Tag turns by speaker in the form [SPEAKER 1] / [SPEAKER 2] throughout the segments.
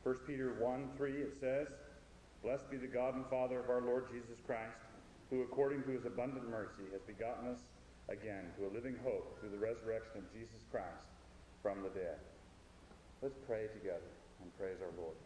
[SPEAKER 1] 1 Peter 1:3 it says, "Blessed be the God and Father of our Lord Jesus Christ, who according to his abundant mercy has begotten us again to a living hope through the resurrection of Jesus Christ from the dead." Let's pray together and praise our Lord.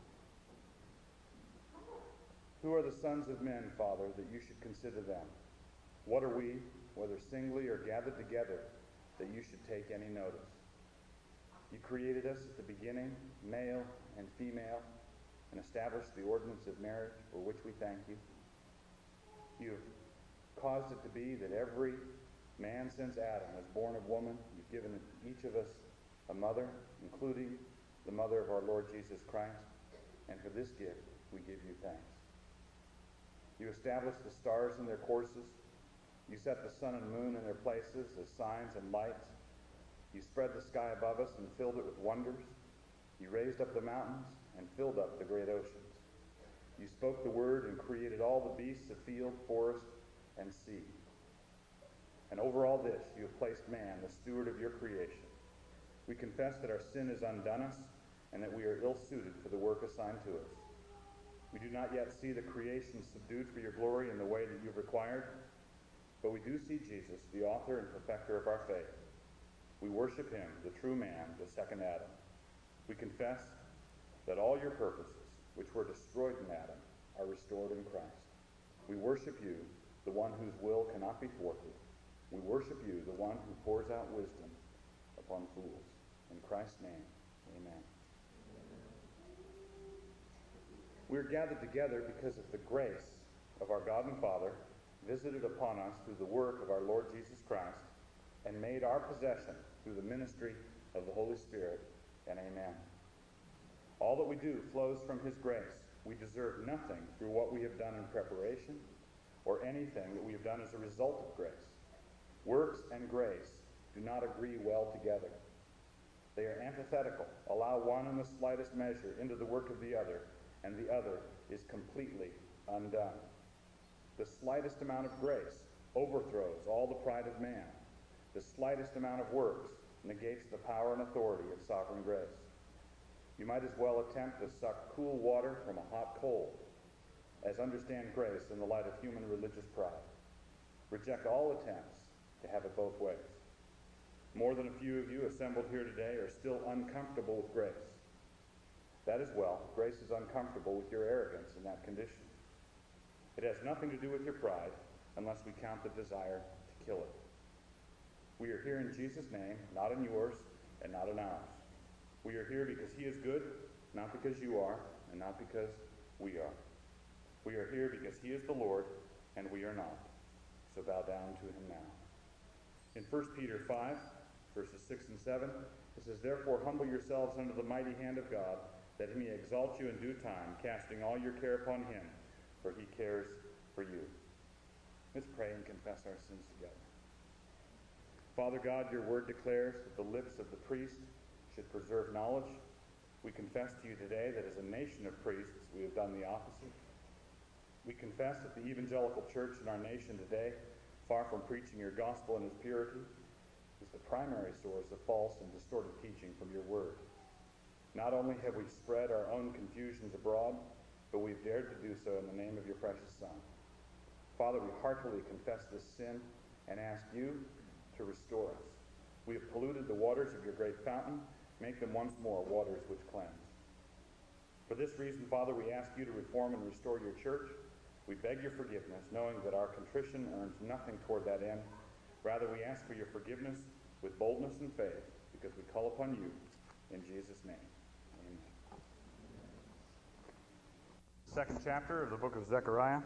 [SPEAKER 1] Who are the sons of men, Father, that you should consider them? What are we, whether singly or gathered together, that you should take any notice? You created us at the beginning, male and female, and established the ordinance of marriage, for which we thank you. You have caused it to be that every man since Adam was born of woman. You've given each of us a mother, including the mother of our Lord Jesus Christ, and for this gift we give you thanks. You established the stars in their courses. You set the sun and moon in their places as signs and lights. You spread the sky above us and filled it with wonders. You raised up the mountains and filled up the great oceans. You spoke the word and created all the beasts of field, forest, and sea. And over all this you have placed man, the steward of your creation. We confess that our sin has undone us and that we are ill-suited for the work assigned to us. We do not yet see the creation subdued for your glory in the way that you've required, but we do see Jesus, the author and perfecter of our faith. We worship him, the true man, the second Adam. We confess that all your purposes, which were destroyed in Adam, are restored in Christ. We worship you, the one whose will cannot be thwarted. We worship you, the one who pours out wisdom upon fools. In Christ's name, amen. We are gathered together because of the grace of our God and Father visited upon us through the work of our Lord Jesus Christ and made our possession through the ministry of the Holy Spirit, and amen. All that we do flows from his grace. We deserve nothing through what we have done in preparation or anything that we have done as a result of grace. Works and grace do not agree well together. They are antithetical. Allow one in the slightest measure into the work of the other, and the other is completely undone. The slightest amount of grace overthrows all the pride of man. The slightest amount of works negates the power and authority of sovereign grace. You might as well attempt to suck cool water from a hot coal as understand grace in the light of human religious pride. Reject all attempts to have it both ways. More than a few of you assembled here today are still uncomfortable with grace. That is well. Grace is uncomfortable with your arrogance in that condition. It has nothing to do with your pride unless we count the desire to kill it. We are here in Jesus' name, not in yours and not in ours. We are here because he is good, not because you are, and not because we are. We are here because he is the Lord, and we are not. So bow down to him now. In 1 Peter 5, verses 6 and 7, it says, "Therefore humble yourselves under the mighty hand of God, that he may exalt you in due time, casting all your care upon him, for he cares for you." Let's pray and confess our sins together. Father God, your word declares that the lips of the priest should preserve knowledge. We confess to you today that as a nation of priests, we have done the opposite. We confess that the evangelical church in our nation today, far from preaching your gospel in its purity, is the primary source of false and distorted teaching from your word. Not only have we spread our own confusions abroad, but we've dared to do so in the name of your precious Son. Father, we heartily confess this sin and ask you to restore us. We have polluted the waters of your great fountain. Make them once more waters which cleanse. For this reason, Father, we ask you to reform and restore your church. We beg your forgiveness, knowing that our contrition earns nothing toward that end. Rather, we ask for your forgiveness with boldness and faith, because we call upon you in Jesus' name. Amen. Second chapter of the book of Zechariah.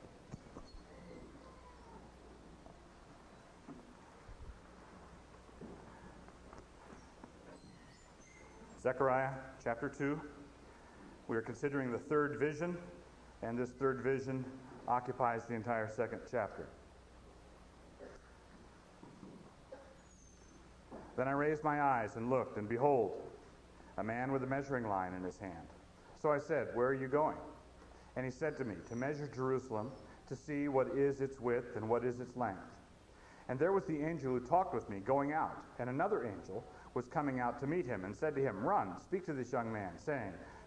[SPEAKER 1] Zechariah chapter 2. We are considering the third vision, and this third vision occupies the entire second chapter. Then I raised my eyes and looked, and behold, a man with a measuring line in his hand. So I said, "Where are you going?" And he said to me, "To measure Jerusalem, to see what is its width and what is its length." And there was the angel who talked with me going out, and another angel was coming out to meet him, and said to him, "Run, speak to this young man, saying,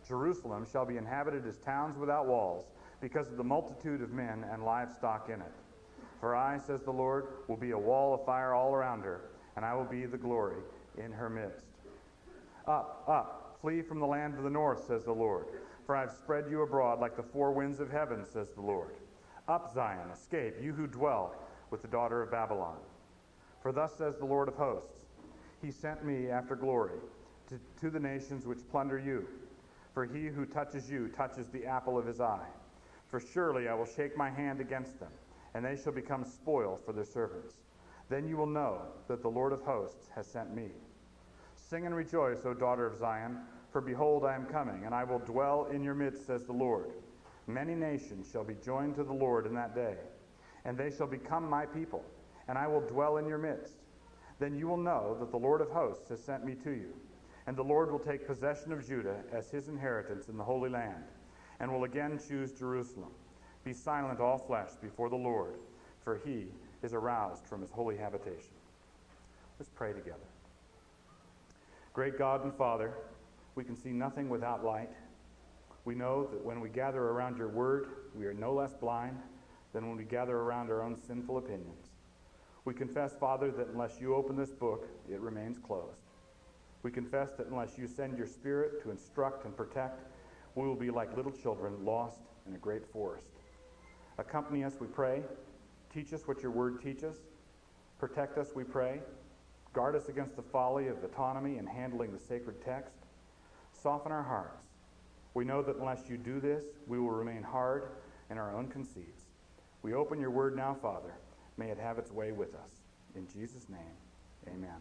[SPEAKER 1] Jerusalem shall be inhabited as towns without walls, because of the multitude of men and livestock in it. For I, says the Lord, will be a wall of fire all around her, and I will be the glory in her midst. Up, up, flee from the land of the north, says the Lord, for I have spread you abroad like the four winds of heaven, says the Lord. Up, Zion, escape, you who dwell with the daughter of Babylon. For thus says the Lord of hosts, He sent me after glory to the nations which plunder you. For he who touches you touches the apple of his eye. For surely I will shake my hand against them, and they shall become spoil for their servants. Then you will know that the Lord of hosts has sent me. Sing and rejoice, O daughter of Zion, for behold, I am coming, and I will dwell in your midst, says the Lord. Many nations shall be joined to the Lord in that day, and they shall become my people, and I will dwell in your midst. Then you will know that the Lord of hosts has sent me to you. And the Lord will take possession of Judah as his inheritance in the Holy Land, and will again choose Jerusalem. Be silent, all flesh, before the Lord, for he is aroused from his holy habitation. Let's pray together. Great God and Father, we can see nothing without light. We know that when we gather around your word, we are no less blind than when we gather around our own sinful opinions. We confess, Father, that unless you open this book, it remains closed. We confess that unless you send your Spirit to instruct and protect, we will be like little children lost in a great forest. Accompany us, we pray. Teach us what your word teaches. Protect us, we pray. Guard us against the folly of autonomy in handling the sacred text. Soften our hearts. We know that unless you do this, we will remain hard in our own conceits. We open your word now, Father. May it have its way with us. In Jesus' name, amen.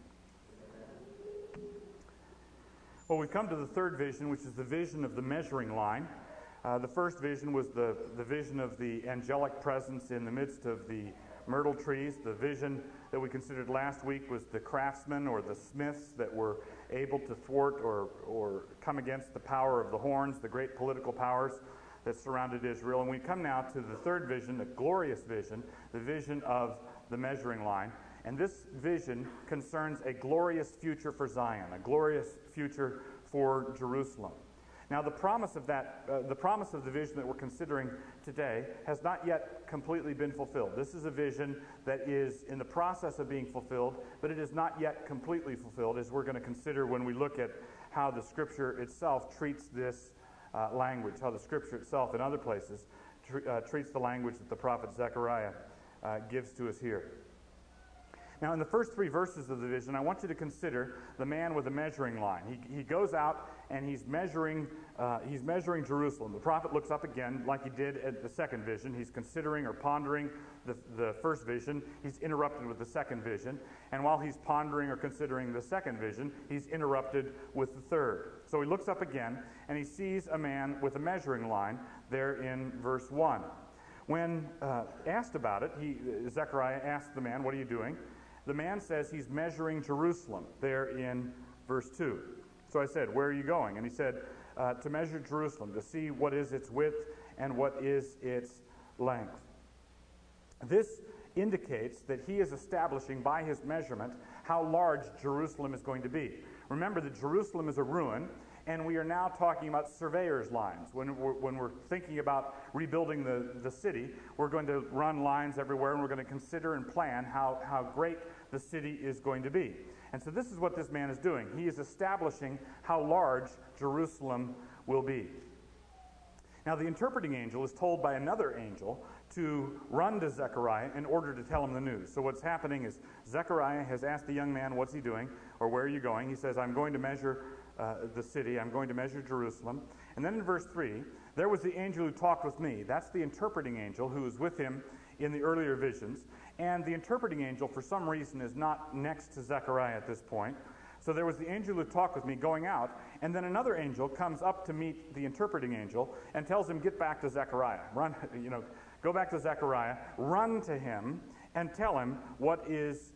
[SPEAKER 1] Well, we've come to the third vision, which is the vision of the measuring line. The first vision was the vision of the angelic presence in the midst of the myrtle trees. The vision that we considered last week was the craftsmen or the smiths that were able to thwart or come against the power of the horns, the great political powers that surrounded Israel. And we come now to the third vision, the glorious vision, the vision of the measuring line. And this vision concerns a glorious future for Zion, a glorious future for Jerusalem. Now, the promise of the vision that we're considering today has not yet completely been fulfilled. This is a vision that is in the process of being fulfilled, but it is not yet completely fulfilled, as we're going to consider when we look at how the Scripture itself treats this language, how the Scripture itself in other places treats the language that the prophet Zechariah gives to us here. Now, in the first three verses of the vision, I want you to consider the man with a measuring line. He goes out and he's measuring Jerusalem. The prophet looks up again, like he did at the second vision. He's considering or pondering the first vision. He's interrupted with the second vision. And while he's pondering or considering the second vision, he's interrupted with the third. So he looks up again, and he sees a man with a measuring line there in verse 1. When asked about it, Zechariah asked the man, "What are you doing?" The man says he's measuring Jerusalem there in verse 2. So I said, "Where are you going?" And he said, "To measure Jerusalem, to see what is its width and what is its length." This indicates that he is establishing by his measurement how large Jerusalem is going to be. Remember that Jerusalem is a ruin, and we are now talking about surveyor's lines. When we're thinking about rebuilding the city, we're going to run lines everywhere, and we're going to consider and plan how great the city is going to be. And so this is what this man is doing. He is establishing how large Jerusalem will be. Now, the interpreting angel is told by another angel to run to Zechariah in order to tell him the news. So what's happening is Zechariah has asked the young man, "What's he doing?" or "Where are you going?" He says, "I'm going to measure the city. I'm going to measure Jerusalem." And then in verse 3, "There was the angel who talked with me." That's the interpreting angel who was with him in the earlier visions. And the interpreting angel, for some reason, is not next to Zechariah at this point. So there was the angel who talked with me going out, and then another angel comes up to meet the interpreting angel and tells him, "Get back to Zechariah. Run, go back to Zechariah, run to him, and tell him what is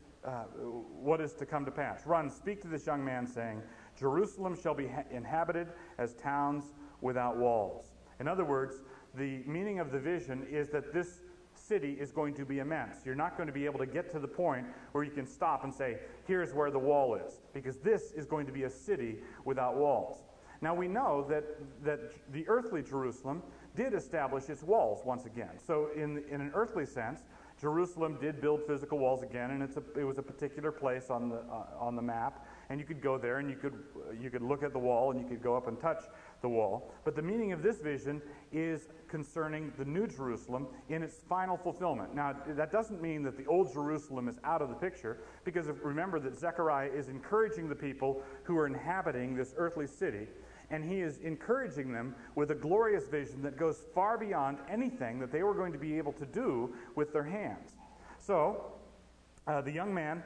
[SPEAKER 1] to come to pass. Run, speak to this young man, saying, Jerusalem shall be inhabited as towns without walls." In other words, the meaning of the vision is that this city is going to be immense. You're not going to be able to get to the point where you can stop and say, "Here's where the wall is," because this is going to be a city without walls. Now we know that the earthly Jerusalem did establish its walls once again. So in an earthly sense, Jerusalem did build physical walls again, and it was a particular place on the map, and you could go there and you could look at the wall and you could go up and touch the wall. But the meaning of this vision is concerning the New Jerusalem in its final fulfillment. Now, that doesn't mean that the old Jerusalem is out of the picture, because remember that Zechariah is encouraging the people who are inhabiting this earthly city, and he is encouraging them with a glorious vision that goes far beyond anything that they were going to be able to do with their hands. So, the young man,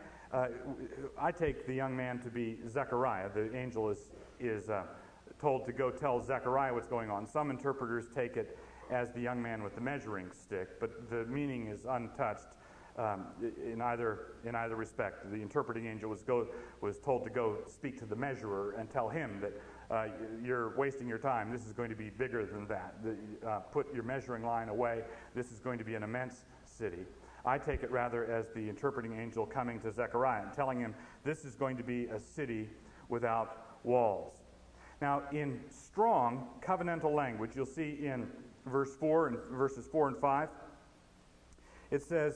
[SPEAKER 1] I take the young man to be Zechariah. The angel is told to go tell Zechariah what's going on. Some interpreters take it as the young man with the measuring stick, but the meaning is untouched in either respect. The interpreting angel was told to go speak to the measurer and tell him that you're wasting your time. This is going to be bigger than that. Put your measuring line away. This is going to be an immense city. I take it rather as the interpreting angel coming to Zechariah and telling him this is going to be a city without walls. Now, in strong covenantal language, you'll see in verses 4 and 5, it says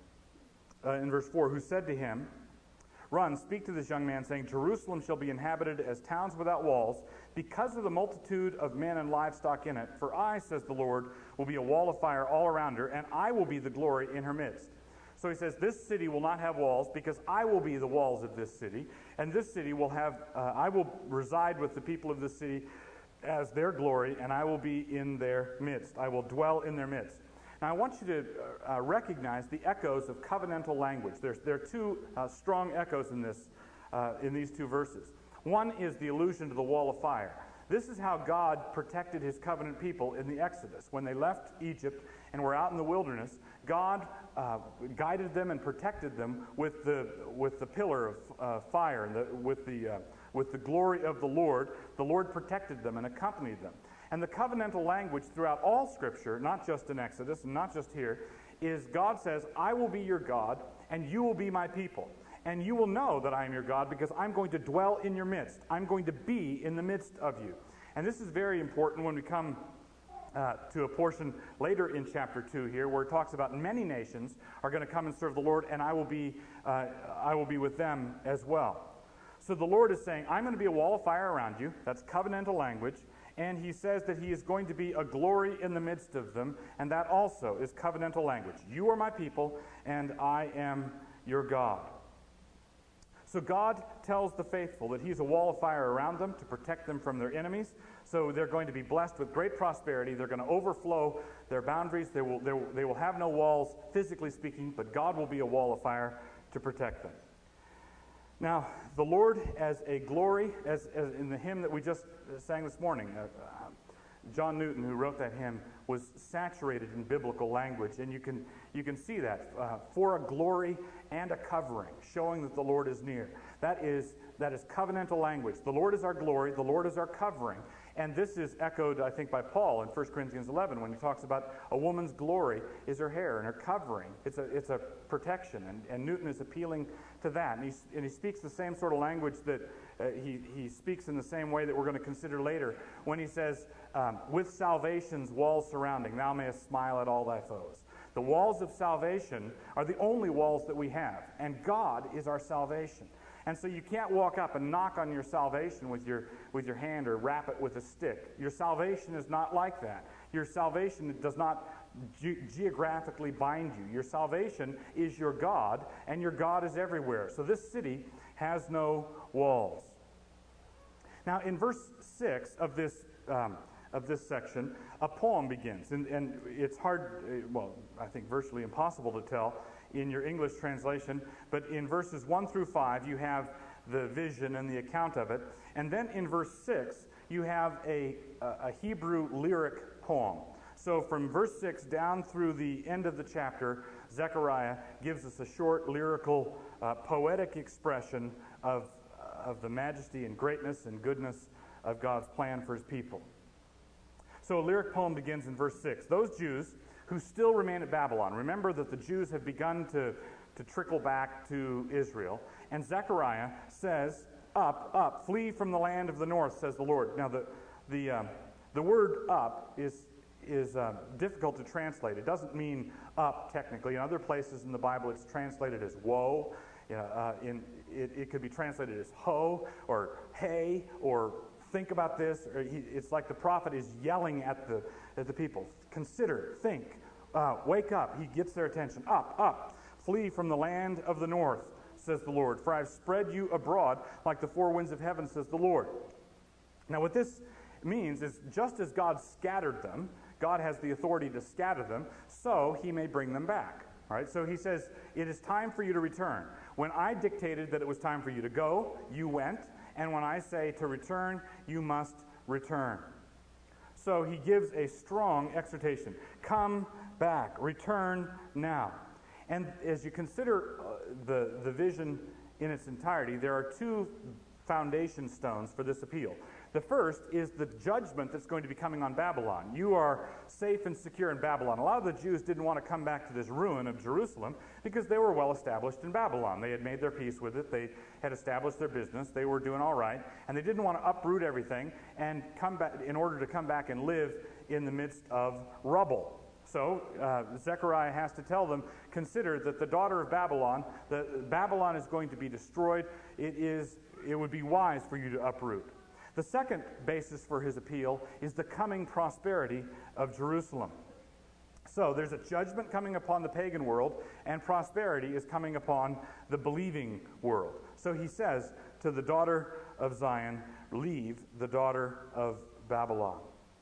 [SPEAKER 1] in verse 4, who said to him, "Run, speak to this young man, saying, Jerusalem shall be inhabited as towns without walls, because of the multitude of men and livestock in it. For I, says the Lord, will be a wall of fire all around her, and I will be the glory in her midst." So he says, this city will not have walls, because I will be the walls of this city, and this city will have, I will reside with the people of this city as their glory, and I will be in their midst. I will dwell in their midst. Now, I want you to recognize the echoes of covenantal language. There are two strong echoes in these two verses. One is the allusion to the wall of fire. This is how God protected his covenant people in the Exodus. When they left Egypt and were out in the wilderness, God guided them and protected them with the pillar of fire, and with the glory of the Lord. The Lord protected them and accompanied them. And the covenantal language throughout all Scripture, not just in Exodus and not just here, is God says, I will be your God, and you will be my people. And you will know that I am your God, because I'm going to dwell in your midst. I'm going to be in the midst of you. And this is very important when we come to a portion later in chapter 2 here, where it talks about many nations are going to come and serve the Lord, and I will be with them as well. So the Lord is saying, I'm going to be a wall of fire around you. That's covenantal language. And he says that he is going to be a glory in the midst of them, and that also is covenantal language. You are my people, and I am your God. So God tells the faithful that he's a wall of fire around them to protect them from their enemies. So they're going to be blessed with great prosperity. They're going to overflow their boundaries. They will have no walls, physically speaking, but God will be a wall of fire to protect them. Now, the Lord as a glory, as in the hymn that we just sang this morning, John Newton, who wrote that hymn, was saturated in biblical language, and you can see that for a glory and a covering, showing that the Lord is near. That is covenantal language. The Lord is our glory, the Lord is our covering, and this is echoed, I think, by Paul in 1 Corinthians 11 when he talks about a woman's glory is her hair and her covering. It's a protection, and Newton is appealing to that, and he speaks the same sort of language that he speaks in the same way that we're going to consider later when he says, with salvation's walls surrounding, thou mayest smile at all thy foes. The walls of salvation are the only walls that we have, and God is our salvation. And so you can't walk up and knock on your salvation with your hand or rap it with a stick. Your salvation is not like that. Your salvation does not geographically bind you. Your salvation is your God, and your God is everywhere. So this city has no walls. Now, in verse 6 of this section, a poem begins. And it's hard, well, I think virtually impossible to tell in your English translation, but in verses 1 through 5, you have the vision and the account of it. And then in verse 6, you have a Hebrew lyric poem. So from verse 6 down through the end of the chapter, Zechariah gives us a short lyrical, poetic expression of the majesty and greatness and goodness of God's plan for his people. So a lyric poem begins in verse 6. Those Jews who still remain at Babylon. Remember that the Jews have begun to trickle back to Israel. And Zechariah says Up, up, flee from the land of the north, says the Lord. Now, the word up is difficult to translate. It doesn't mean up technically. In other places in the Bible, it's translated as woe. It could be translated as ho, or hey, or think about this. Or it's like the prophet is yelling at the people. Consider, think, wake up. He gets their attention. Up, up, flee from the land of the north, says the Lord. For I've spread you abroad like the four winds of heaven, says the Lord. Now what this means is, just as God scattered them, God has the authority to scatter them, so he may bring them back. All right? So he says, it is time for you to return. When I dictated that it was time for you to go, you went. And when I say to return, you must return. So he gives a strong exhortation. Come back. Return now. And as you consider the vision in its entirety, there are two foundation stones for this appeal. The first is the judgment that's going to be coming on Babylon. You are safe and secure in Babylon. A lot of the Jews didn't want to come back to this ruin of Jerusalem because they were well established in Babylon. They had made their peace with it. They had established their business. They were doing all right. And they didn't want to uproot everything and come back in order to come back and live in the midst of rubble. So Zechariah has to tell them, consider that the daughter of Babylon, Babylon is going to be destroyed. It would be wise for you to uproot. The second basis for his appeal is the coming prosperity of Jerusalem. So there's a judgment coming upon the pagan world, and prosperity is coming upon the believing world. So he says to the daughter of Zion, leave the daughter of Babylon.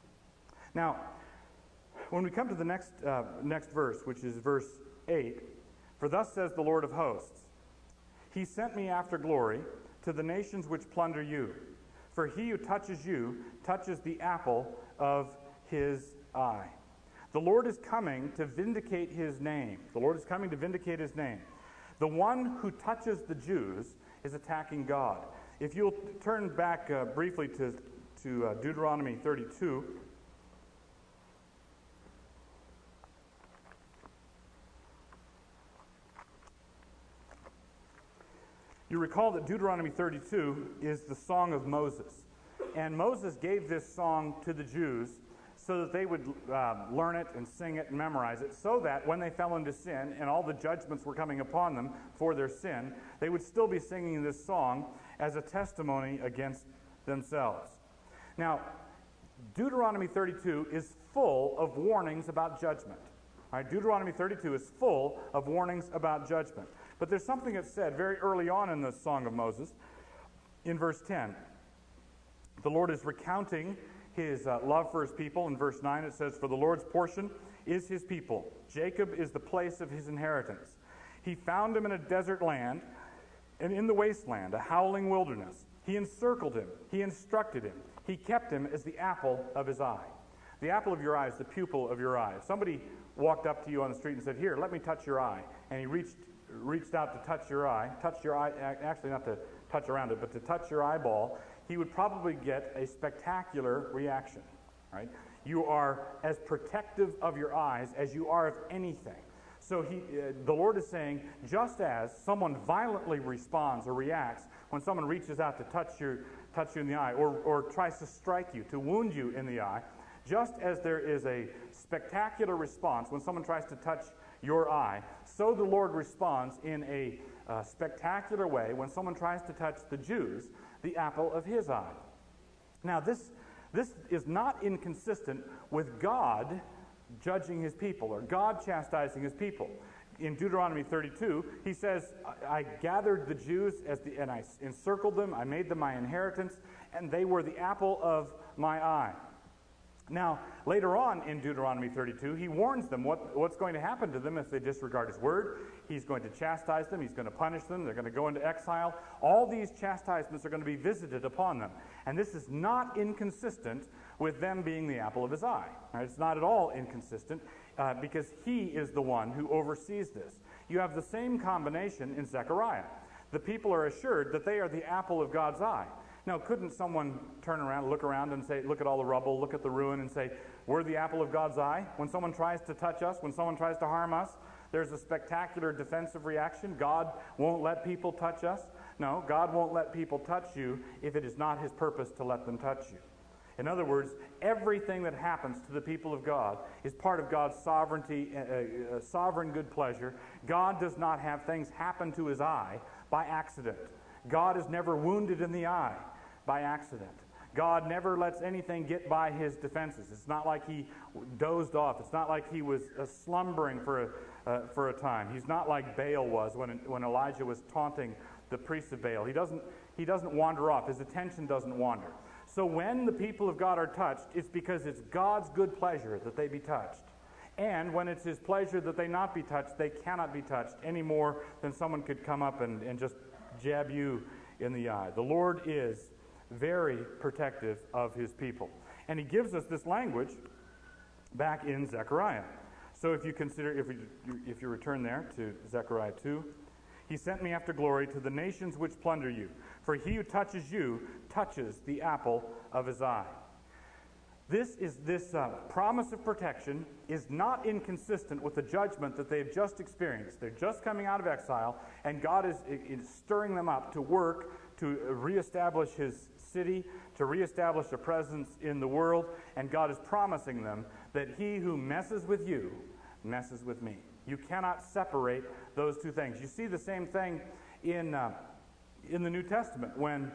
[SPEAKER 1] Now, when we come to the next verse, which is verse 8, for thus says the Lord of hosts, he sent me after glory to the nations which plunder you. For he who touches you touches the apple of his eye. The Lord is coming to vindicate his name. The Lord is coming to vindicate his name. The one who touches the Jews is attacking God. If you'll turn back briefly to Deuteronomy 32. You recall that Deuteronomy 32 is the song of Moses. And Moses gave this song to the Jews so that they would learn it and sing it and memorize it, so that when they fell into sin and all the judgments were coming upon them for their sin, they would still be singing this song as a testimony against themselves. Now, Deuteronomy 32 is full of warnings about judgment. All right, Deuteronomy 32 is full of warnings about judgment. But there's something that's said very early on in the Song of Moses. In verse 10, the Lord is recounting his love for his people. In verse 9 it says, for the Lord's portion is his people. Jacob is the place of his inheritance. He found him in a desert land and in the wasteland, a howling wilderness. He encircled him. He instructed him. He kept him as the apple of his eye. The apple of your eye is the pupil of your eye. If somebody walked up to you on the street and said, here, let me touch your eye, and he reached out to touch your eye, actually not to touch around it, but to touch your eyeball, he would probably get a spectacular reaction, right? You are as protective of your eyes as you are of anything. So the Lord is saying, just as someone violently responds or reacts when someone reaches out to touch you in the eye, or tries to strike you, to wound you in the eye, just as there is a spectacular response when someone tries to touch your eye, so the Lord responds in a spectacular way when someone tries to touch the Jews, the apple of his eye. Now, this is not inconsistent with God judging his people or God chastising his people. In Deuteronomy 32, he says, I gathered the Jews and I encircled them, I made them my inheritance, and they were the apple of my eye. Now, later on in Deuteronomy 32, he warns them what's going to happen to them if they disregard his word. He's going to chastise them. He's going to punish them. They're going to go into exile. All these chastisements are going to be visited upon them. And this is not inconsistent with them being the apple of his eye. Right? It's not at all inconsistent because he is the one who oversees this. You have the same combination in Zechariah. The people are assured that they are the apple of God's eye. Now, couldn't someone turn around, look around and say, look at all the rubble, look at the ruin and say, we're the apple of God's eye? When someone tries to touch us, when someone tries to harm us, there's a spectacular defensive reaction. God won't let people touch us. No, God won't let people touch you if it is not his purpose to let them touch you. In other words, everything that happens to the people of God is part of God's sovereignty, sovereign good pleasure. God does not have things happen to his eye by accident. God is never wounded in the eye by accident. God never lets anything get by his defenses. It's not like he dozed off. It's not like he was slumbering for a time. He's not like Baal was when Elijah was taunting the priests of Baal. He doesn't wander off. His attention doesn't wander. So when the people of God are touched, it's because it's God's good pleasure that they be touched. And when it's his pleasure that they not be touched, they cannot be touched any more than someone could come up and just jab you in the eye. The Lord is very protective of his people. And he gives us this language back in Zechariah. So if you consider, if you return there to Zechariah 2, he sent me after glory to the nations which plunder you. For he who touches you touches the apple of his eye. This promise of protection is not inconsistent with the judgment that they've just experienced. They're just coming out of exile, and God is stirring them up to work to reestablish his city, to reestablish a presence in the world, and God is promising them that he who messes with you messes with me. You cannot separate those two things. You see the same thing in the New Testament when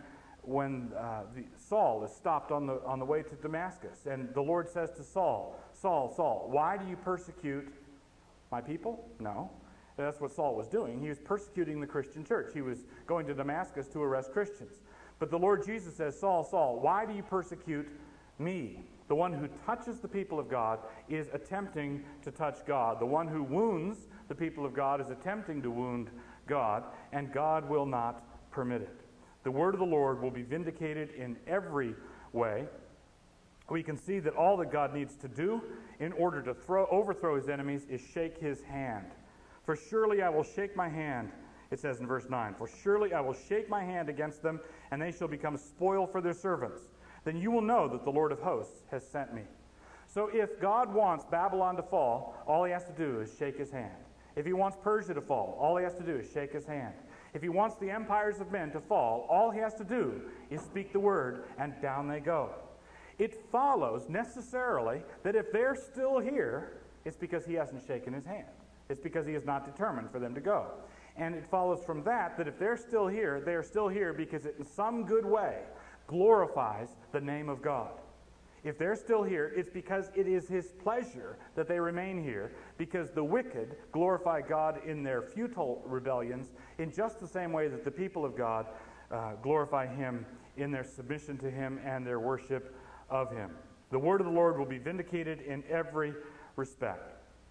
[SPEAKER 1] Saul is stopped on the way to Damascus, and the Lord says to Saul, Saul, Saul, why do you persecute my people? No. That's what Saul was doing. He was persecuting the Christian church. He was going to Damascus to arrest Christians. But the Lord Jesus says, Saul, Saul, why do you persecute me? The one who touches the people of God is attempting to touch God. The one who wounds the people of God is attempting to wound God, and God will not permit it. The word of the Lord will be vindicated in every way. We can see that all that God needs to do in order to overthrow his enemies is shake his hand. For surely I will shake my hand, it says in verse 9. For surely I will shake my hand against them, and they shall become spoil for their servants. Then you will know that the Lord of hosts has sent me. So if God wants Babylon to fall, all he has to do is shake his hand. If he wants Persia to fall, all he has to do is shake his hand. If he wants the empires of men to fall, all he has to do is speak the word, and down they go. It follows necessarily that if they're still here, it's because he hasn't shaken his hand. It's because he is not determined for them to go. And it follows from that if they're still here, they are still here because it in some good way glorifies the name of God. If they're still here, it's because it is his pleasure that they remain here, because the wicked glorify God in their futile rebellions in just the same way that the people of God glorify him in their submission to him and their worship of him. The word of the Lord will be vindicated in every respect.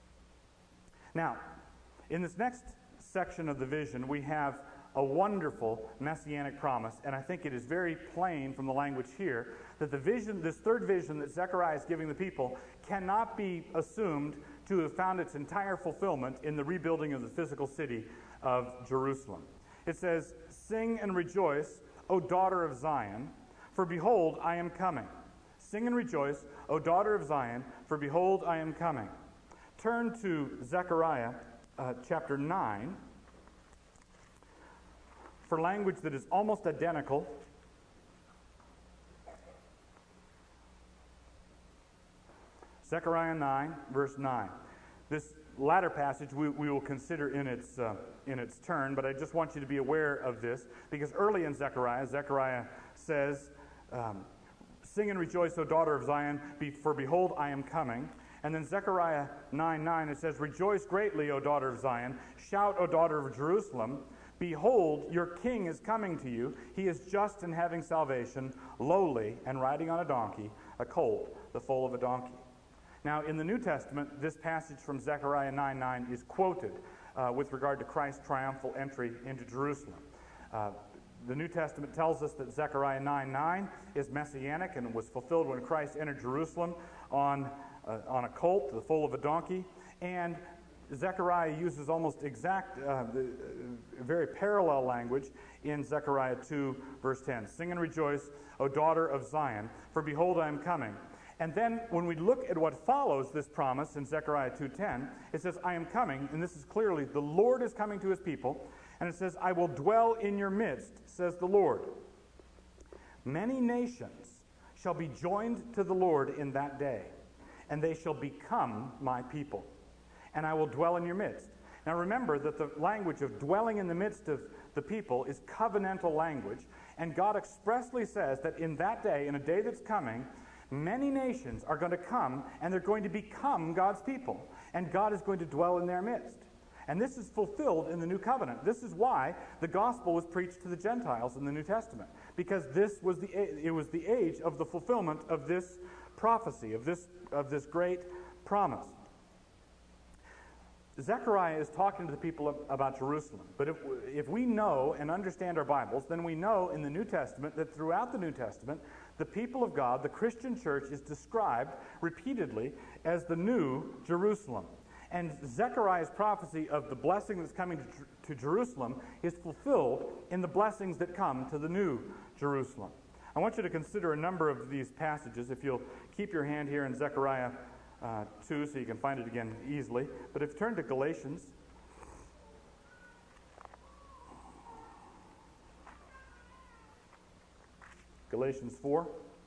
[SPEAKER 1] Now, in this next section of the vision, we have a wonderful messianic promise, and I think it is very plain from the language here that the vision, this third vision that Zechariah is giving the people, cannot be assumed to have found its entire fulfillment in the rebuilding of the physical city of Jerusalem. It says, "Sing and rejoice, O daughter of Zion, for behold, I am coming. Sing and rejoice, O daughter of Zion, for behold, I am coming." Turn to Zechariah chapter 9 for language that is almost identical. Zechariah 9, verse 9. This latter passage we will consider in its turn, but I just want you to be aware of this, because early in Zechariah says, "Sing and rejoice, O daughter of Zion, for behold, I am coming." And then Zechariah 9:9, it says, "Rejoice greatly, O daughter of Zion. Shout, O daughter of Jerusalem. Behold, your king is coming to you. He is just and having salvation, lowly and riding on a donkey, a colt, the foal of a donkey." Now, in the New Testament, this passage from Zechariah 9:9 is quoted with regard to Christ's triumphal entry into Jerusalem. The New Testament tells us that Zechariah 9:9 is messianic and was fulfilled when Christ entered Jerusalem on a colt, the foal of a donkey. And Zechariah uses almost exact, very parallel language in Zechariah 2, verse 10. "Sing and rejoice, O daughter of Zion, for behold, I am coming, And then when we look at what follows this promise in Zechariah 2:10, it says, I am coming, and this is clearly the Lord is coming to his people, and it says, I will dwell in your midst, says the Lord. Many nations shall be joined to the Lord in that day, and they shall become my people, and I will dwell in your midst. Now remember that the language of dwelling in the midst of the people is covenantal language, and God expressly says that in that day, in a day that's coming, many nations are going to come, and they're going to become God's people, and God is going to dwell in their midst. And this is fulfilled in the New Covenant. This is why the gospel was preached to the Gentiles in the New Testament, because it was the age of the fulfillment of this prophecy, of this great promise. Zechariah is talking to the people about Jerusalem. But if we know and understand our Bibles, then we know in the New Testament that throughout the New Testament, the people of God, the Christian church, is described repeatedly as the New Jerusalem. And Zechariah's prophecy of the blessing that's coming to Jerusalem is fulfilled in the blessings that come to the New Jerusalem. I want you to consider a number of these passages. If you'll keep your hand here in Zechariah 2 so you can find it again easily. But if you turn to Galatians, Galatians 4.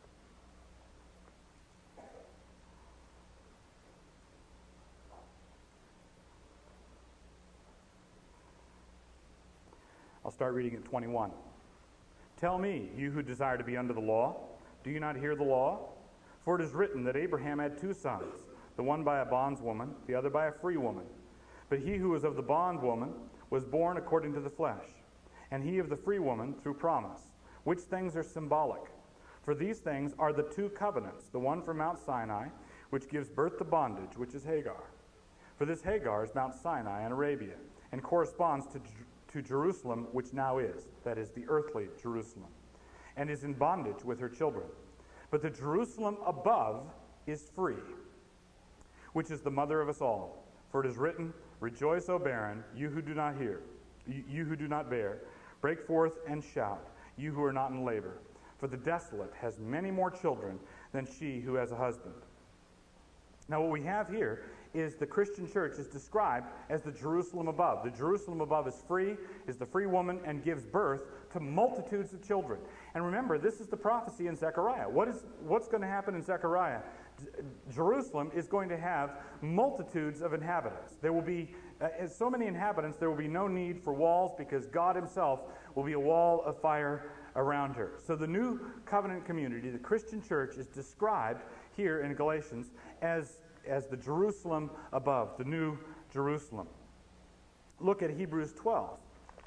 [SPEAKER 1] I'll start reading at 21. Tell me, you who desire to be under the law, do you not hear the law? For it is written that Abraham had 2 sons, the one by a bondwoman, the other by a free woman. But he who was of the bondwoman was born according to the flesh, and he of the free woman through promise, which things are symbolic. For these things are the 2 covenants, the one from Mount Sinai, which gives birth to bondage, which is Hagar. For this Hagar is Mount Sinai in Arabia, and corresponds to Jerusalem, which now is, that is, the earthly Jerusalem, and is in bondage with her children. But the Jerusalem above is free, which is the mother of us all. For it is written, Rejoice, O barren, you who do not hear, you who do not bear. Break forth and shout, you who are not in labor. For the desolate has many more children than she who has a husband. Now what we have here is the Christian church is described as the Jerusalem above. The Jerusalem above is free, is the free woman, and gives birth to multitudes of children. And remember, this is the prophecy in Zechariah. What's going to happen in Zechariah? Jerusalem is going to have multitudes of inhabitants. There will be so many inhabitants, there will be no need for walls, because God himself will be a wall of fire around her. So the new covenant community, the Christian church, is described here in Galatians as the Jerusalem above, the new Jerusalem. Look at Hebrews 12.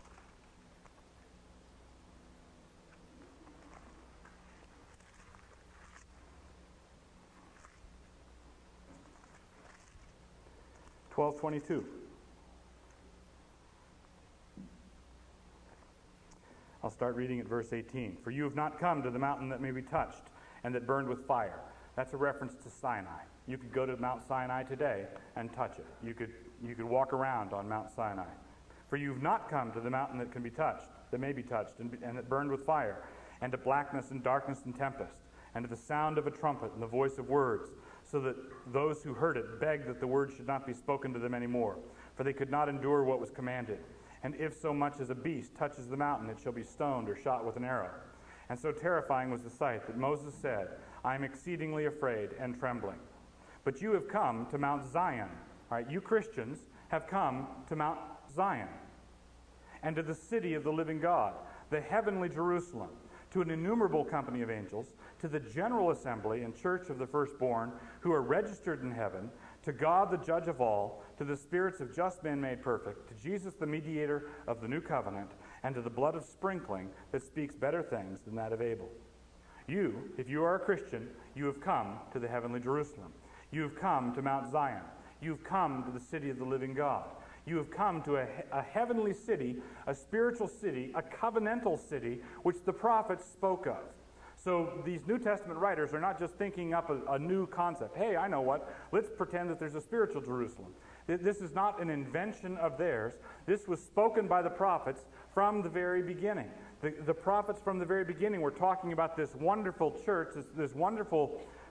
[SPEAKER 1] I'll start reading at verse 18. For you have not come to the mountain that may be touched and that burned with fire. That's a reference to Sinai. You could go to Mount Sinai today and touch it. You could walk around on Mount Sinai. For you have not come to the mountain that can be touched, that may be touched, and that burned with fire, and to blackness and darkness and tempest, and to the sound of a trumpet and the voice of words, so that those who heard it begged that the word should not be spoken to them any more, for they could not endure what was commanded. And if so much as a beast touches the mountain, it shall be stoned or shot with an arrow. And so terrifying was the sight that Moses said, I am exceedingly afraid and trembling. But you have come to Mount Zion. All right, you Christians have come to Mount Zion, and to the city of the living God, the heavenly Jerusalem, to an innumerable company of angels, to the general assembly and church of the firstborn who are registered in heaven, to God the judge of all, to the spirits of just men made perfect, to Jesus the mediator of the new covenant, and to the blood of sprinkling that speaks better things than that of Abel. You, if you are a Christian, you have come to the heavenly Jerusalem. You have come to Mount Zion. You have come to the city of the living God. You have come to a heavenly city, a spiritual city, a covenantal city, which the prophets spoke of. So these New Testament writers are not just thinking up a new concept. Hey, I know what. Let's pretend that there's a spiritual Jerusalem. This is not an invention of theirs. This was spoken by the prophets from the very beginning. The prophets from the very beginning were talking about this wonderful church, this wonderful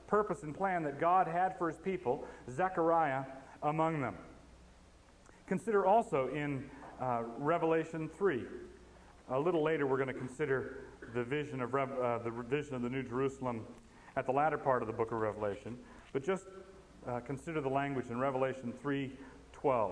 [SPEAKER 1] purpose and plan that God had for his people, Zechariah among them. Consider also in Revelation 3. A little later we're going to consider the vision of the New Jerusalem at the latter part of the book of Revelation. But just consider the language in Revelation 3:12.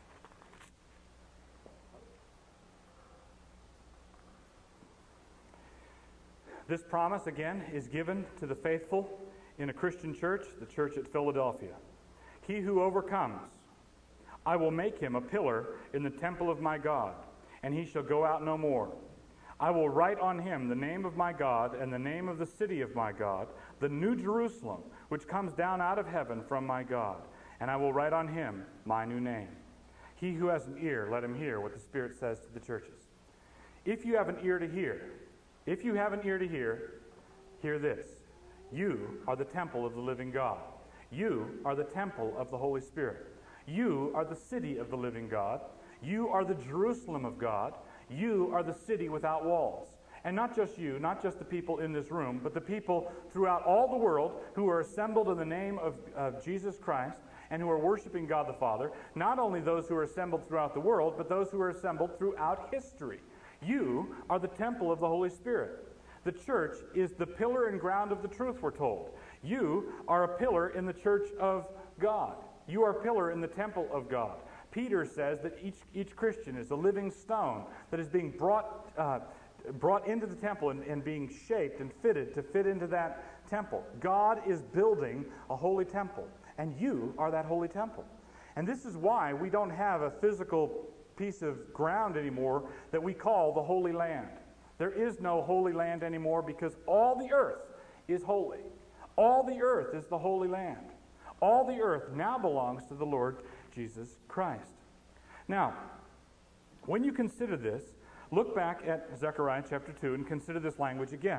[SPEAKER 1] This promise, again, is given to the faithful in a Christian church, the church at Philadelphia. He who overcomes, I will make him a pillar in the temple of my God, and he shall go out no more. I will write on him the name of my God and the name of the city of my God, the New Jerusalem, which comes down out of heaven from my God. And I will write on him my new name. He who has an ear, let him hear what the Spirit says to the churches. If you have an ear to hear, hear this. You are the temple of the living God. You are the temple of the Holy Spirit. You are the city of the living God. You are the Jerusalem of God. You are the city without walls. And not just you, not just the people in this room, but the people throughout all the world who are assembled in the name of Jesus Christ and who are worshiping God the Father. Not only those who are assembled throughout the world, but those who are assembled throughout history. You are the temple of the Holy Spirit. The church is the pillar and ground of the truth, we're told. You are a pillar in the church of God. You are a pillar in the temple of God. Peter says that each Christian is a living stone that is being brought into the temple and being shaped and fitted to fit into that temple. God is building a holy temple, and you are that holy temple. And this is why we don't have a physical piece of ground anymore that we call the Holy Land. There is no Holy Land anymore because all the earth is holy. All the earth is the Holy Land. All the earth now belongs to the Lord Jesus Christ. Now, when you consider this, look back at Zechariah chapter 2 and consider this language again.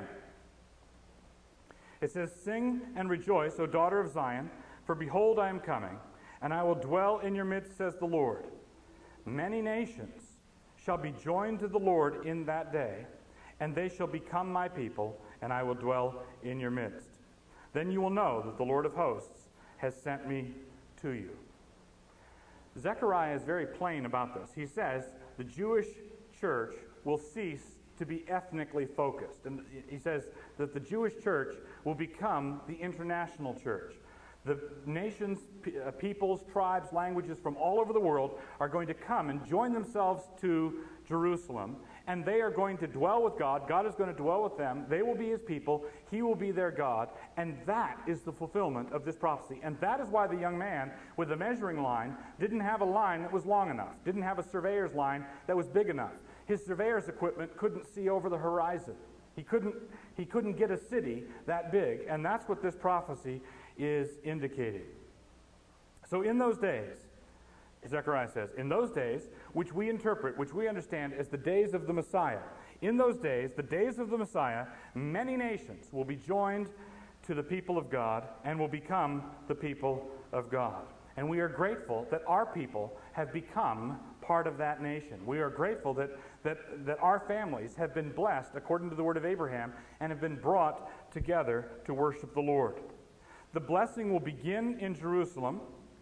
[SPEAKER 1] It says, "Sing and rejoice, O daughter of Zion, for behold, I am coming, and I will dwell in your midst, says the Lord. Many nations shall be joined to the Lord in that day, and they shall become my people, and I will dwell in your midst. Then you will know that the Lord of hosts has sent me to you." Zechariah is very plain about this. He says the Jewish church will cease to be ethnically focused. And he says that the Jewish church will become the international church. The nations, peoples, tribes, languages from all over the world are going to come and join themselves to Jerusalem, and they are going to dwell with God. God is going to dwell with them. They will be his people. He will be their God. And that is the fulfillment of this prophecy. And that is why the young man with the measuring line didn't have a line that was long enough, didn't have a surveyor's line that was big enough. His surveyor's equipment couldn't see over the horizon. He couldn't get a city that big. And that's what this prophecy is indicating. So in those days, Zechariah says, in those days, which we interpret, which we understand as the days of the Messiah, in those days, the days of the Messiah, many nations will be joined to the people of God and will become the people of God. And we are grateful that our people have become part of that nation. We are grateful that our families have been blessed according to the word of Abraham and have been brought together to worship the Lord. The blessing will begin in Jerusalem.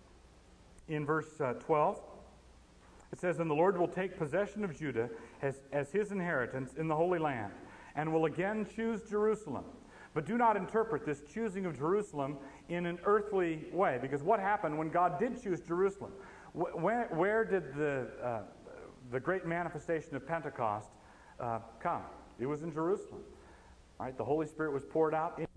[SPEAKER 1] In verse 12, it says, "And the Lord will take possession of Judah as his inheritance in the Holy Land, and will again choose Jerusalem." But do not interpret this choosing of Jerusalem in an earthly way, because what happened when God did choose Jerusalem? Where did the great manifestation of Pentecost come? It was in Jerusalem. All right, the Holy Spirit was poured out in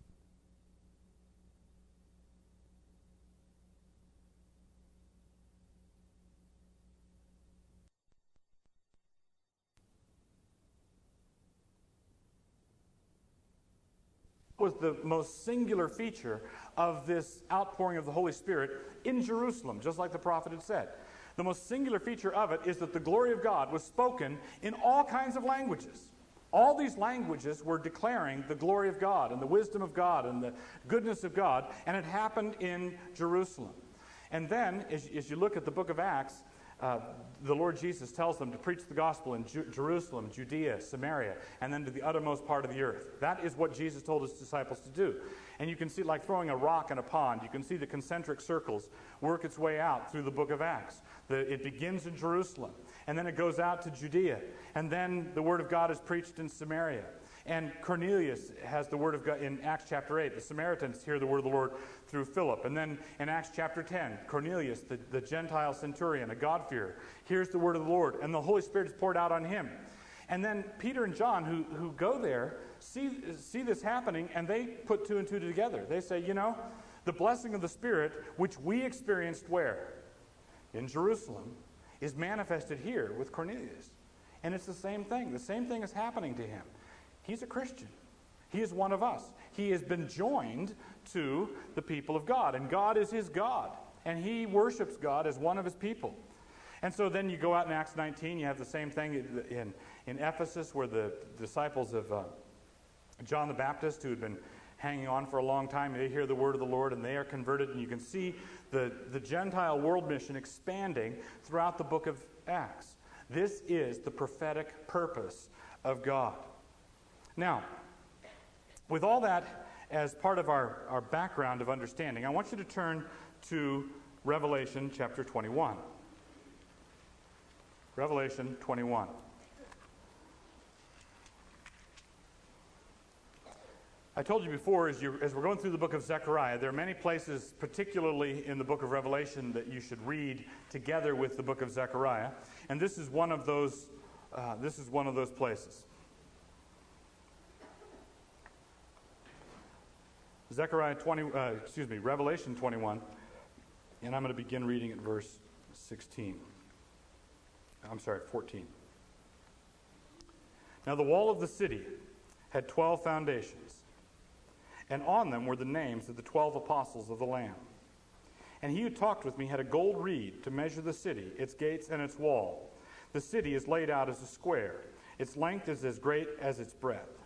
[SPEAKER 1] was the most singular feature of this outpouring of the Holy Spirit in Jerusalem, just like the prophet had said. The most singular feature of it is that the glory of God was spoken in all kinds of languages. All these languages were declaring the glory of God and the wisdom of God and the goodness of God, and it happened in Jerusalem. And then, as you look at the book of Acts,
[SPEAKER 2] the Lord Jesus tells them to preach the gospel in Jerusalem, Judea, Samaria, and then to the uttermost part of the earth. That is what Jesus told his disciples to do. And you can see, like throwing a rock in a pond, you can see the concentric circles work its way out through the book of Acts. It begins in Jerusalem, and then it goes out to Judea, and then the word of God is preached in Samaria. And Cornelius has the word of God in Acts chapter 8. The Samaritans hear the word of the Lord through Philip. And then in Acts chapter 10, Cornelius, the Gentile centurion, a God-fearer, hears the word of the Lord, and the Holy Spirit is poured out on him. And then Peter and John, who go there, see this happening, and they put two and two together. They say, the blessing of the Spirit, which we experienced where? In Jerusalem, is manifested here with Cornelius. And it's the same thing. The same thing is happening to him. He's a Christian. He is one of us. He has been joined to the people of God, and God is his God, and he worships God as one of his people. And so then you go out in Acts 19, you have the same thing in Ephesus, where the disciples of John the Baptist, who had been hanging on for a long time, they hear the word of the Lord, and they are converted, and you can see the Gentile world mission expanding throughout the book of Acts. This is the prophetic purpose of God. Now, with all that as part of our background of understanding, I want you to turn to Revelation chapter 21. Revelation 21. I told you before, as we're going through the book of Zechariah, there are many places, particularly in the book of Revelation, that you should read together with the book of Zechariah, and this is one of those. Places. Revelation 21, and I'm going to begin reading at verse 14. Now the wall of the city had 12 foundations, and on them were the names of the 12 apostles of the Lamb. And he who talked with me had a gold reed to measure the city, its gates and its wall. The city is laid out as a square. Its length is as great as its breadth.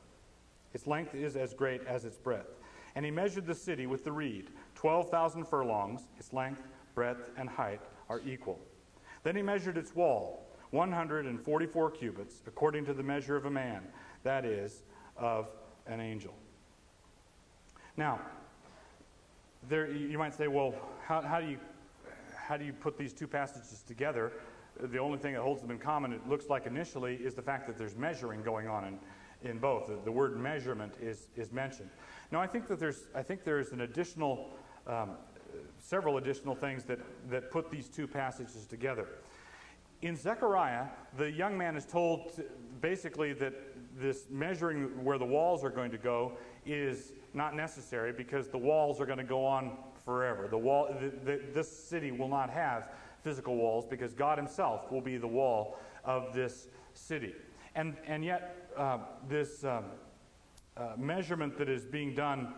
[SPEAKER 2] And he measured the city with the reed, 12,000 furlongs. Its length, breadth, and height are equal. Then he measured its wall, 144 cubits, according to the measure of a man, that is, of an angel. Now, you might say, well, how do you put these two passages together? The only thing that holds them in common, it looks like initially, is the fact that there's measuring going on in both. The word measurement is mentioned. Now, I think there's an additional, several additional things that put these two passages together. In Zechariah, the young man is told basically that this measuring where the walls are going to go is not necessary because the walls are going to go on forever. This city will not have physical walls because God himself will be the wall of this city. And yet, this measurement that is being done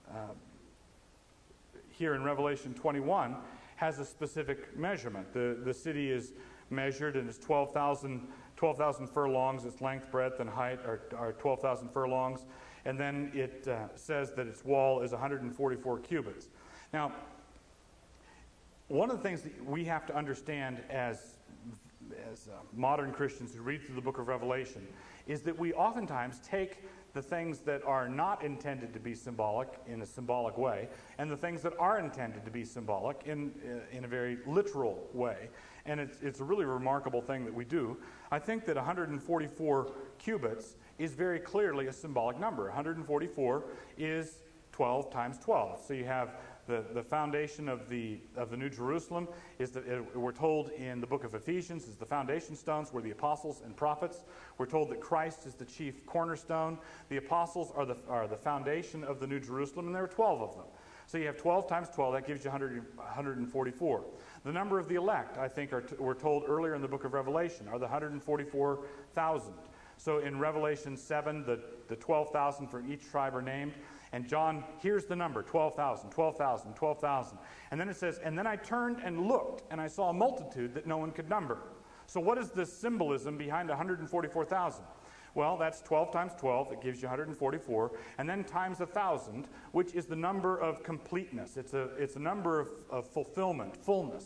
[SPEAKER 2] here in Revelation 21 has a specific measurement. The city is measured and it's 12,000 furlongs. Its length, breadth, and height are 12,000 furlongs. And then it says that its wall is 144 cubits. Now, one of the things that we have to understand as modern Christians who read through the book of Revelation is that we oftentimes take the things that are not intended to be symbolic in a symbolic way and the things that are intended to be symbolic in a very literal way. And it's a really remarkable thing that we do. I think that 144 cubits is very clearly a symbolic number. 144 is 12 times 12. So you have the foundation of the New Jerusalem we're told in the book of Ephesians is the foundation stones were the apostles and prophets. We're told that Christ is the chief cornerstone. The apostles are the foundation of the New Jerusalem, and there are 12 of them. So you have 12 times 12, that gives you 144. The number of the elect, I think, we're told earlier in the book of Revelation, are the 144,000. So in Revelation 7, the 12,000 from each tribe are named. And John hears the number, 12,000, 12,000, 12,000. And then it says, and then I turned and looked, and I saw a multitude that no one could number. So what is the symbolism behind 144,000? Well, that's 12 times 12, that gives you 144, and then times 1,000, which is the number of completeness. It's a number of fulfillment, fullness.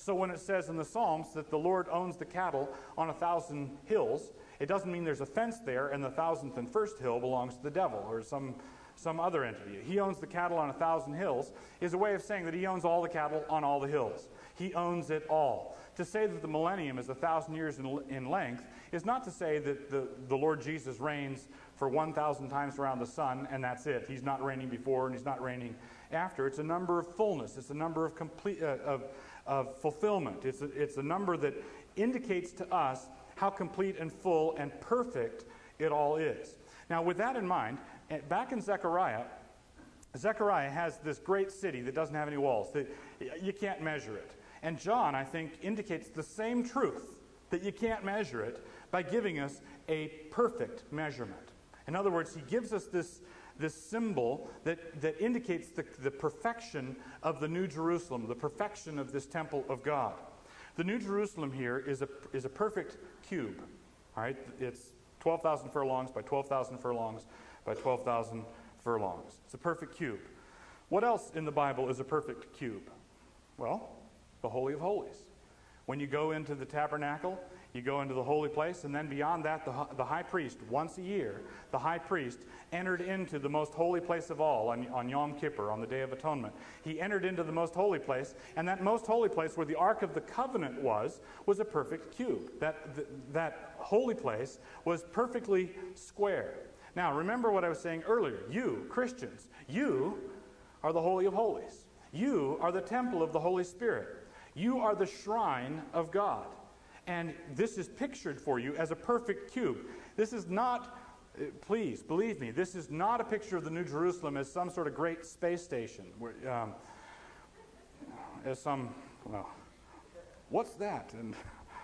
[SPEAKER 2] So when it says in the Psalms that the Lord owns the cattle on 1,000 hills, it doesn't mean there's a fence there and the 1,000th and first hill belongs to the devil or some other entity. He owns the cattle on 1,000 hills is a way of saying that he owns all the cattle on all the hills. He owns it all. To say that the millennium is 1,000 years in length is not to say that the Lord Jesus reigns for 1,000 times around the sun and that's it. He's not reigning before and he's not reigning after. It's a number of fullness. It's a number of complete of fulfillment. It's a number that indicates to us how complete and full and perfect it all is. Now, with that in mind, back in Zechariah has this great city that doesn't have any walls. That you can't measure it. And John, I think, indicates the same truth, that you can't measure it, by giving us a perfect measurement. In other words, he gives us this symbol that indicates the perfection of the New Jerusalem, the perfection of this temple of God. The New Jerusalem here is a perfect cube. All right, it's 12,000 furlongs by 12,000 furlongs by 12,000 furlongs. It's a perfect cube. What else in the Bible is a perfect cube? Well, the Holy of Holies. When you go into the tabernacle, you go into the holy place, and then beyond that, the high priest, once a year, the high priest entered into the most holy place of all on Yom Kippur, on the Day of Atonement. He entered into the most holy place, and that most holy place where the Ark of the Covenant was a perfect cube. That holy place was perfectly square. Now, remember what I was saying earlier. You, Christians, you are the Holy of Holies. You are the temple of the Holy Spirit. You are the shrine of God. And this is pictured for you as a perfect cube. This is not, please, believe me, this is not a picture of the New Jerusalem as some sort of great space station. What's that? And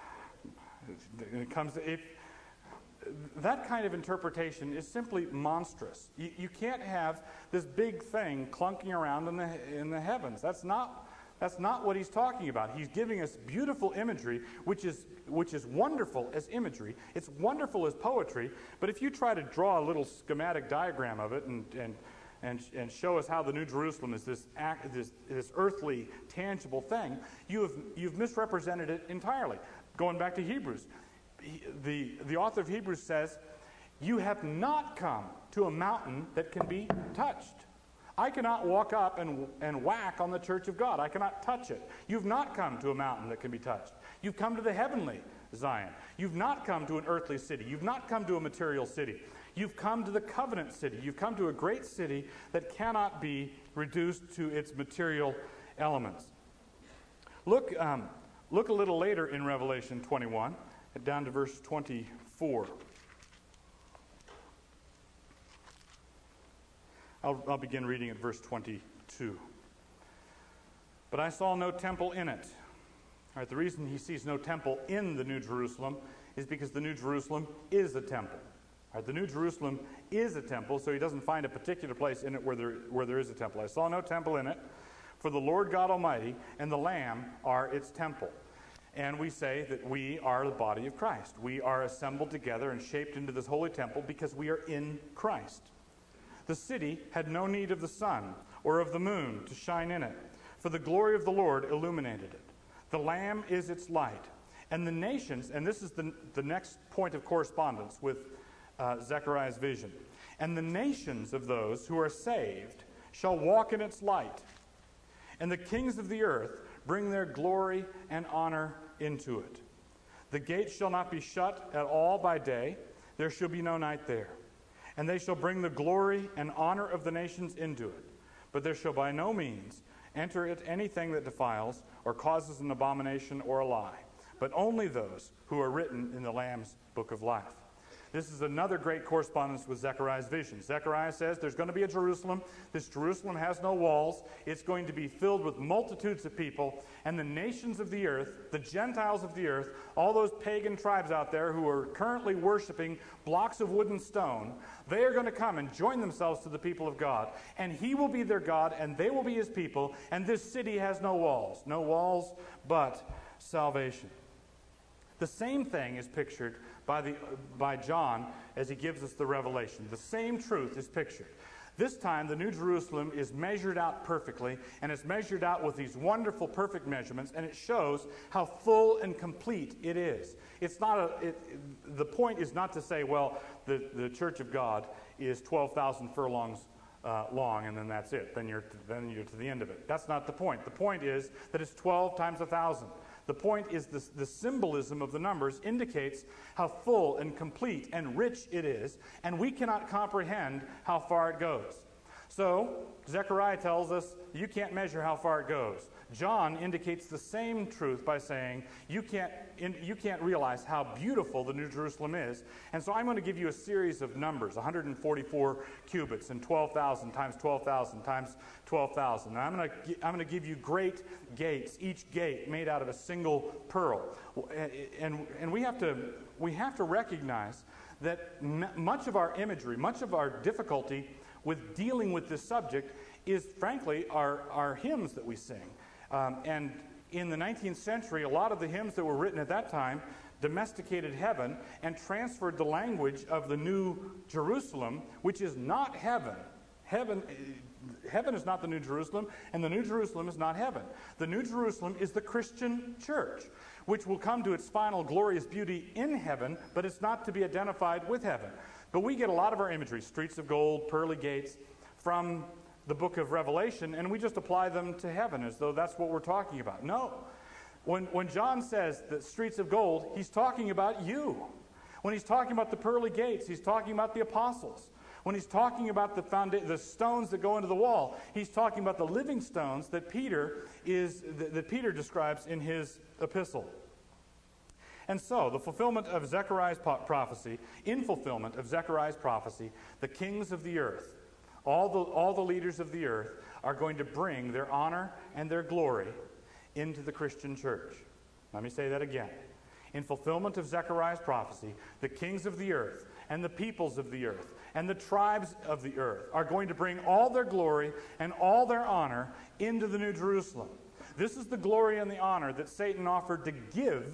[SPEAKER 2] it comes to, that kind of interpretation is simply monstrous. You can't have this big thing clunking around in the heavens. That's not what he's talking about. He's giving us beautiful imagery, which is wonderful as imagery. It's wonderful as poetry. But if you try to draw a little schematic diagram of it and show us how the New Jerusalem is this earthly, tangible thing, you've misrepresented it entirely. Going back to Hebrews, the author of Hebrews says, "You have not come to a mountain that can be touched." I cannot walk up and whack on the church of God. I cannot touch it. You've not come to a mountain that can be touched. You've come to the heavenly Zion. You've not come to an earthly city. You've not come to a material city. You've come to the covenant city. You've come to a great city that cannot be reduced to its material elements. Look a little later in Revelation 21, down to verse 24. I'll begin reading at verse 22. But I saw no temple in it. All right, the reason he sees no temple in the New Jerusalem is because the New Jerusalem is a temple. All right, the New Jerusalem is a temple, so he doesn't find a particular place in it where there is a temple. I saw no temple in it, for the Lord God Almighty and the Lamb are its temple. And we say that we are the body of Christ. We are assembled together and shaped into this holy temple because we are in Christ. The city had no need of the sun or of the moon to shine in it, for the glory of the Lord illuminated it. The Lamb is its light. And the nations, and this is the next point of correspondence with Zechariah's vision, and the nations of those who are saved shall walk in its light. And the kings of the earth bring their glory and honor into it. The gates shall not be shut at all by day. There shall be no night there. And they shall bring the glory and honor of the nations into it. But there shall by no means enter it anything that defiles or causes an abomination or a lie, but only those who are written in the Lamb's book of life. This is another great correspondence with Zechariah's vision. Zechariah says there's going to be a Jerusalem. This Jerusalem has no walls. It's going to be filled with multitudes of people. And the nations of the earth, the Gentiles of the earth, all those pagan tribes out there who are currently worshiping blocks of wood and stone, they are going to come and join themselves to the people of God. And he will be their God, and they will be his people. And this city has no walls. No walls but salvation. The same thing is pictured by John as he gives us the revelation. The same truth is pictured. This time, the New Jerusalem is measured out perfectly, and it's measured out with these wonderful, perfect measurements, and it shows how full and complete it is. It's not the point is not to say, well, the Church of God is 12,000 furlongs long, and then that's it. Then you're to the end of it. That's not the point. The point is that it's 12 times 1,000. The point is the symbolism of the numbers indicates how full and complete and rich it is, and we cannot comprehend how far it goes. So, Zechariah tells us you can't measure how far it goes. John indicates the same truth by saying you can't realize how beautiful the New Jerusalem is. And so I'm going to give you a series of numbers, 144 cubits and 12,000 times 12,000 times 12,000. And I'm going to give you great gates, each gate made out of a single pearl. And we have to recognize that much of our imagery, much of our difficulty with dealing with this subject is, frankly, our hymns that we sing. And in the 19th century, a lot of the hymns that were written at that time domesticated heaven and transferred the language of the New Jerusalem, which is not heaven. Heaven is not the New Jerusalem, and the New Jerusalem is not heaven. The New Jerusalem is the Christian church, which will come to its final glorious beauty in heaven, but it's not to be identified with heaven. But we get a lot of our imagery, streets of gold, pearly gates, from the book of Revelation, and we just apply them to heaven as though that's what we're talking about. No. When John says the streets of gold, he's talking about you. When he's talking about the pearly gates, he's talking about the apostles. When he's talking about the stones that go into the wall, he's talking about the living stones that Peter describes in his epistle. And so, the fulfillment of Zechariah's prophecy, in fulfillment of Zechariah's prophecy, the kings of the earth, all the leaders of the earth are going to bring their honor and their glory into the Christian church. Let me say that again. In fulfillment of Zechariah's prophecy, the kings of the earth and the peoples of the earth and the tribes of the earth are going to bring all their glory and all their honor into the New Jerusalem. This is the glory and the honor that Satan offered to give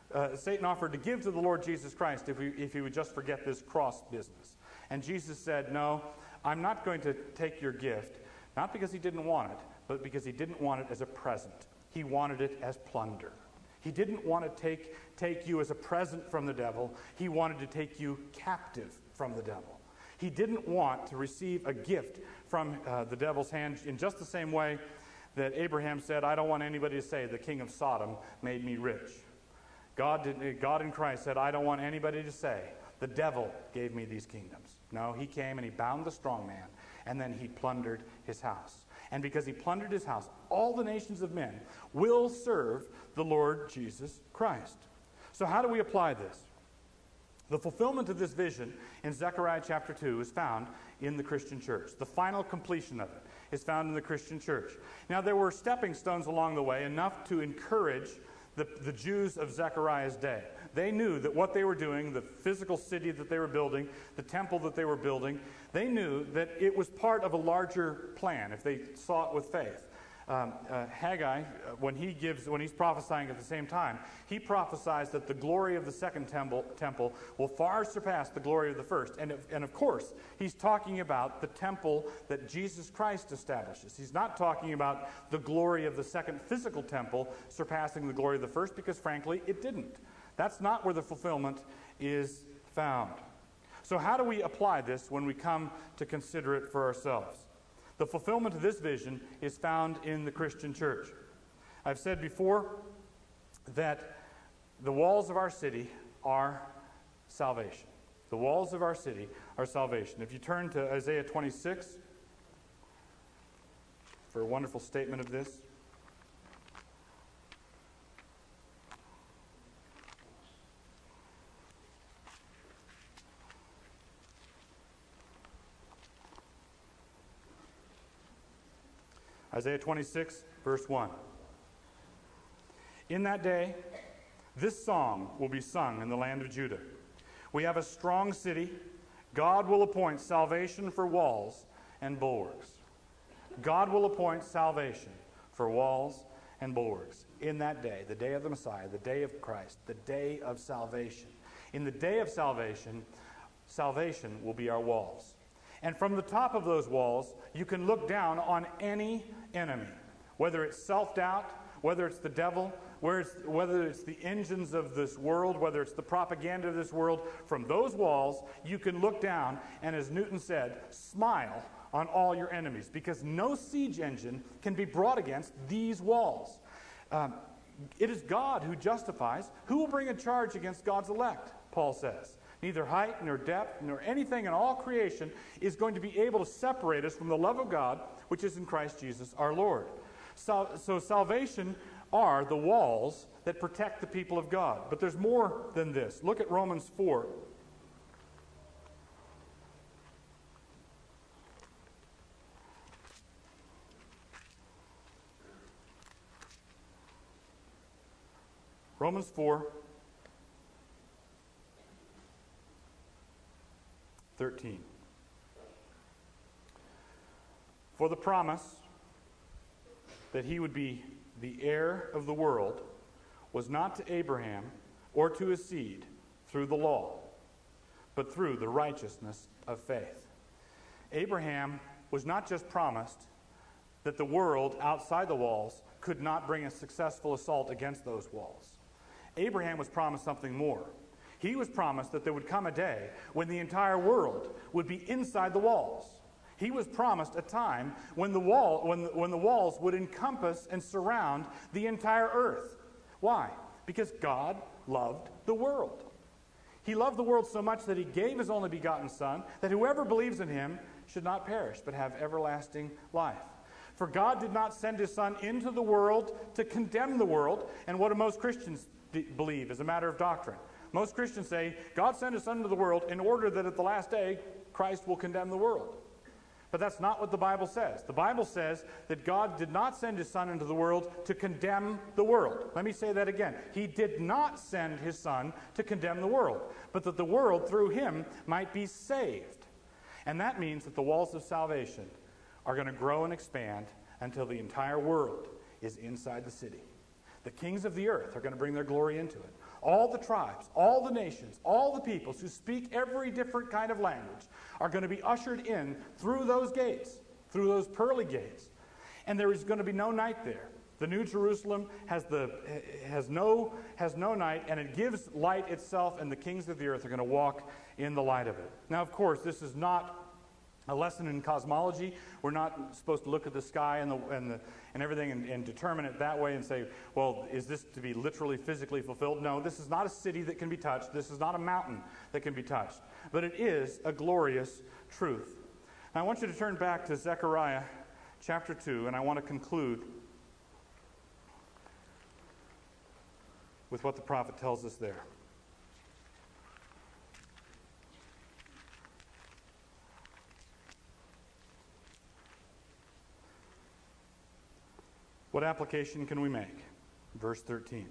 [SPEAKER 2] to the Lord Jesus Christ if he would just forget this cross business. And Jesus said, no, I'm not going to take your gift, not because he didn't want it, but because he didn't want it as a present. He wanted it as plunder. He didn't want to take you as a present from the devil. He wanted to take you captive from the devil. He didn't want to receive a gift from the devil's hand in just the same way that Abraham said, I don't want anybody to say the king of Sodom made me rich. God in Christ said, I don't want anybody to say the devil gave me these kingdoms. No, he came and he bound the strong man, and then he plundered his house. And because he plundered his house, all the nations of men will serve the Lord Jesus Christ. So how do we apply this? The fulfillment of this vision in Zechariah chapter 2 is found in the Christian church. The final completion of it is found in the Christian church. Now, there were stepping stones along the way, enough to encourage the Jews of Zechariah's day. They knew that what they were doing, the physical city that they were building, the temple that they were building, they knew that it was part of a larger plan if they saw it with faith. Haggai, when he's prophesying at the same time, he prophesies that the glory of the second temple will far surpass the glory of the first. And of course, he's talking about the temple that Jesus Christ establishes. He's not talking about the glory of the second physical temple surpassing the glory of the first, because frankly, it didn't. That's not where the fulfillment is found. So how do we apply this when we come to consider it for ourselves? The fulfillment of this vision is found in the Christian church. I've said before that the walls of our city are salvation. The walls of our city are salvation. If you turn to Isaiah 26 for a wonderful statement of this. Isaiah 26, verse 1. In that day, this song will be sung in the land of Judah. We have a strong city. God will appoint salvation for walls and bulwarks. God will appoint salvation for walls and bulwarks. In that day, the day of the Messiah, the day of Christ, the day of salvation. In the day of salvation, salvation will be our walls. And from the top of those walls, you can look down on any enemy, whether it's self-doubt, whether it's the devil, whether it's the engines of this world, whether it's the propaganda of this world. From those walls, you can look down and, as Newton said, smile on all your enemies, because no siege engine can be brought against these walls. It is God who justifies. Who will bring a charge against God's elect, Paul says. Neither height nor depth nor anything in all creation is going to be able to separate us from the love of God, which is in Christ Jesus our Lord. So salvation are the walls that protect the people of God. But there's more than this. Look at Romans 4. Romans 4:13. For the promise that he would be the heir of the world was not to Abraham or to his seed through the law, but through the righteousness of faith. Abraham was not just promised that the world outside the walls could not bring a successful assault against those walls. Abraham was promised something more. He was promised that there would come a day when the entire world would be inside the walls. He was promised a time when the walls would encompass and surround the entire earth. Why? Because God loved the world. He loved the world so much that he gave his only begotten Son, that whoever believes in him should not perish, but have everlasting life. For God did not send his Son into the world to condemn the world. And what do most Christians believe as a matter of doctrine? Most Christians say, God sent his Son into the world in order that at the last day, Christ will condemn the world. But that's not what the Bible says. The Bible says that God did not send his Son into the world to condemn the world. Let me say that again. He did not send his Son to condemn the world, but that the world through him might be saved. And that means that the walls of salvation are going to grow and expand until the entire world is inside the city. The kings of the earth are going to bring their glory into it. All the tribes, all the nations, all the peoples who speak every different kind of language are going to be ushered in through those gates, through those pearly gates. And there is going to be no night there. The New Jerusalem has no night, and it gives light itself, and the kings of the earth are going to walk in the light of it. Now, of course, this is not a lesson in cosmology. We're not supposed to look at the sky and everything and determine it that way and say, well, is this to be literally physically fulfilled? No, this is not a city that can be touched. This is not a mountain that can be touched. But it is a glorious truth. Now, I want you to turn back to Zechariah chapter 2, and I want to conclude with what the prophet tells us there. What application can we make? Verse 13.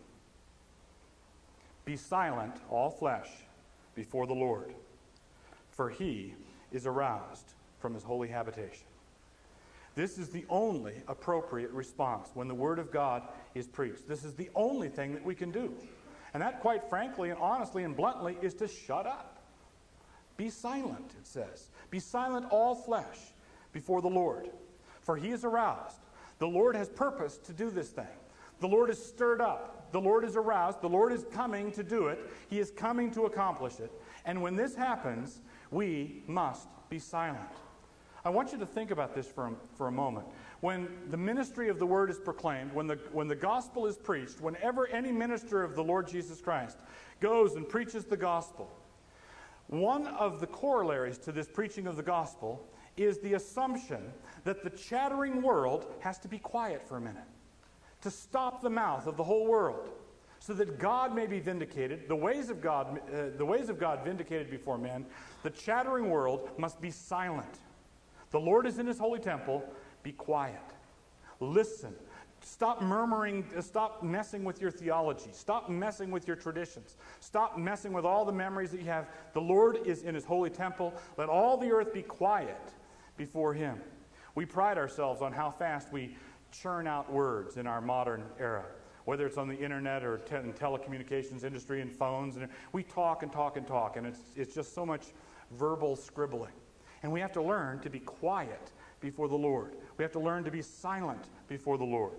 [SPEAKER 2] Be silent, all flesh, before the Lord, for he is aroused from his holy habitation. This is the only appropriate response when the Word of God is preached. This is the only thing that we can do. And that, quite frankly and honestly and bluntly, is to shut up. Be silent, it says. Be silent, all flesh, before the Lord, for he is aroused. The Lord has purpose to do this thing. The Lord is stirred up. The Lord is aroused. The Lord is coming to do it. He is coming to accomplish it. And when this happens, we must be silent. I want you to think about this for a moment. When the ministry of the Word is proclaimed, when the gospel is preached, whenever any minister of the Lord Jesus Christ goes and preaches the gospel, one of the corollaries to this preaching of the gospel is the assumption that the chattering world has to be quiet for a minute, to stop the mouth of the whole world, so that God may be vindicated, the ways of God vindicated before men. The chattering world must be silent. The Lord is in his holy temple. Be quiet. Listen. Stop murmuring. Stop messing with your theology. Stop messing with your traditions. Stop messing with all the memories that you have. The Lord is in his holy temple. Let all the earth be quiet before him. We pride ourselves on how fast we churn out words in our modern era, whether it's on the internet or in telecommunications industry and phones. And we talk and talk and talk, and it's just so much verbal scribbling. And we have to learn to be quiet before the Lord. We have to learn to be silent before the Lord.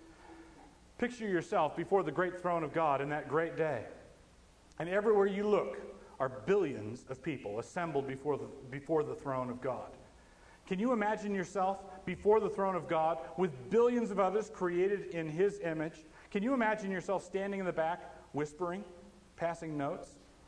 [SPEAKER 2] Picture yourself before the great throne of God in that great day. And everywhere you look are billions of people assembled before the throne of God. Can you imagine yourself before the throne of God with billions of others created in His image? Can you imagine yourself standing in the back, whispering, passing notes?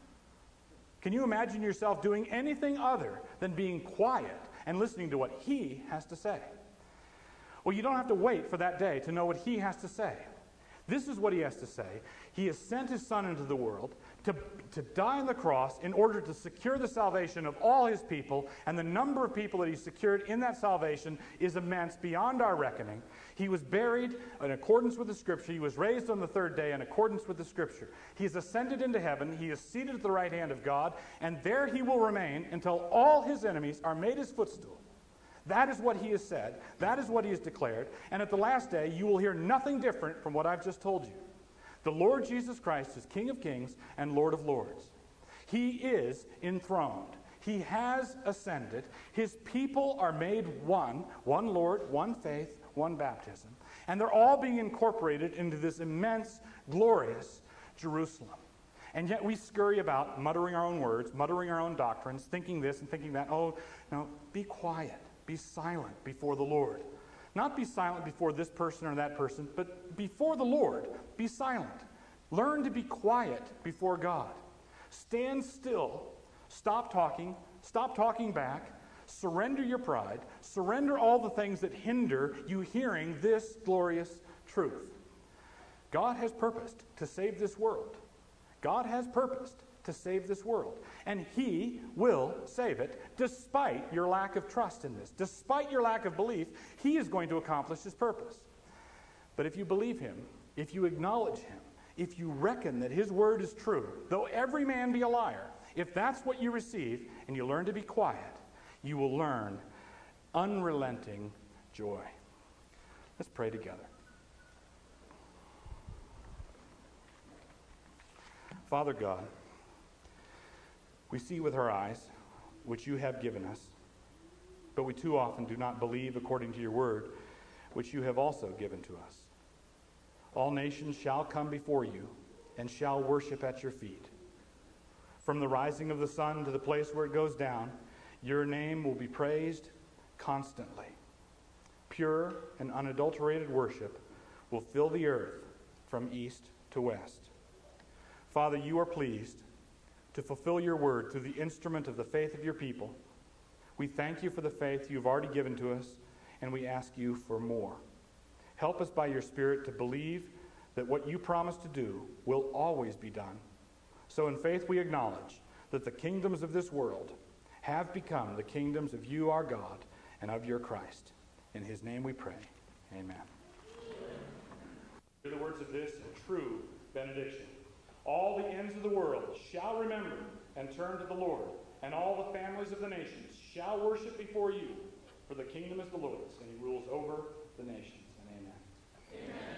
[SPEAKER 2] Can you imagine yourself doing anything other than being quiet and listening to what He has to say? Well, you don't have to wait for that day to know what He has to say. This is what He has to say. He has sent His Son into the world to die on the cross in order to secure the salvation of all His people, and the number of people that He secured in that salvation is immense beyond our reckoning. He was buried in accordance with the Scripture. He was raised on the third day in accordance with the Scripture. He has ascended into heaven. He is seated at the right hand of God, and there He will remain until all His enemies are made His footstool. That is what He has said. That is what He has declared. And at the last day, you will hear nothing different from what I've just told you. The Lord Jesus Christ is King of kings and Lord of lords. He is enthroned. He has ascended. His people are made one Lord, one faith, one baptism. And they're all being incorporated into this immense, glorious Jerusalem. And yet we scurry about, muttering our own words, muttering our own doctrines, thinking this and thinking that. Oh, no, be quiet. Be silent before the Lord. Not be silent before this person or that person, but before the Lord, be silent. Learn to be quiet before God. Stand still. Stop talking back. Surrender your pride. Surrender all the things that hinder you hearing this glorious truth. God has purposed to save this world. God has purposed to save this world. And He will save it despite your lack of trust in this. Despite your lack of belief, He is going to accomplish His purpose. But if you believe Him, if you acknowledge Him, if you reckon that His word is true, though every man be a liar, if that's what you receive and you learn to be quiet, you will learn unrelenting joy. Let's pray together. Father God, we see with our eyes, which you have given us, but we too often do not believe according to your word, which you have also given to us. All nations shall come before you and shall worship at your feet. From the rising of the sun to the place where it goes down, your name will be praised constantly. Pure and unadulterated worship will fill the earth from east to west. Father, you are pleased to fulfill your word through the instrument of the faith of your people. We thank you for the faith you've already given to us, and we ask you for more. Help us by your Spirit to believe that what you promised to do will always be done. So in faith we acknowledge that the kingdoms of this world have become the kingdoms of you, our God, and of your Christ. In His name we pray. Amen. Hear the words of this true benediction. All the ends of the world shall remember and turn to the Lord, and all the families of the nations shall worship before you. For the kingdom is the Lord's, and He rules over the nations. And amen. Amen.